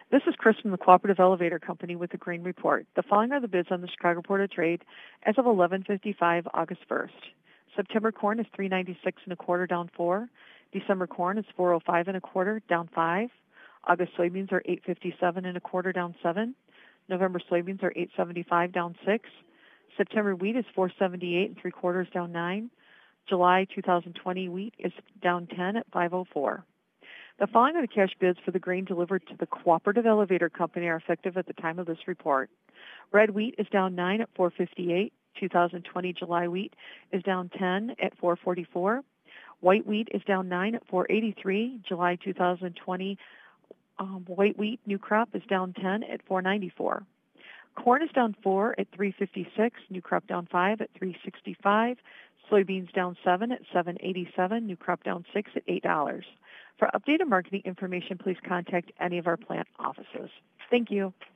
This is Chris from the Cooperative Elevator Company with the Grain Report. The following are the bids on the Chicago Board of Trade as of 11:55 August 1st. September corn is $3.96 and a quarter, down 4. December corn is $4.05 and a quarter, down 5. August soybeans are $8.57 and a quarter, down 7. November soybeans are $8.75, down 6. September wheat is $4.78 and 3/4, down 9. July 2020 wheat is down 10 at $5.04. The following are the cash bids for the grain delivered to the Cooperative Elevator Company are effective at the time of this report. Red wheat is down 9 at $4.58. 2020 July wheat is down 10 at $4.44. White wheat is down 9 at $4.83. July 2020 white wheat new crop is down 10 at $4.94. Corn is down 4 at $3.56. New crop down 5 at $3.65. Soybeans down 7 at $7.87. New crop down 6 at $8. For updated marketing information, please contact any of our plant offices. Thank you.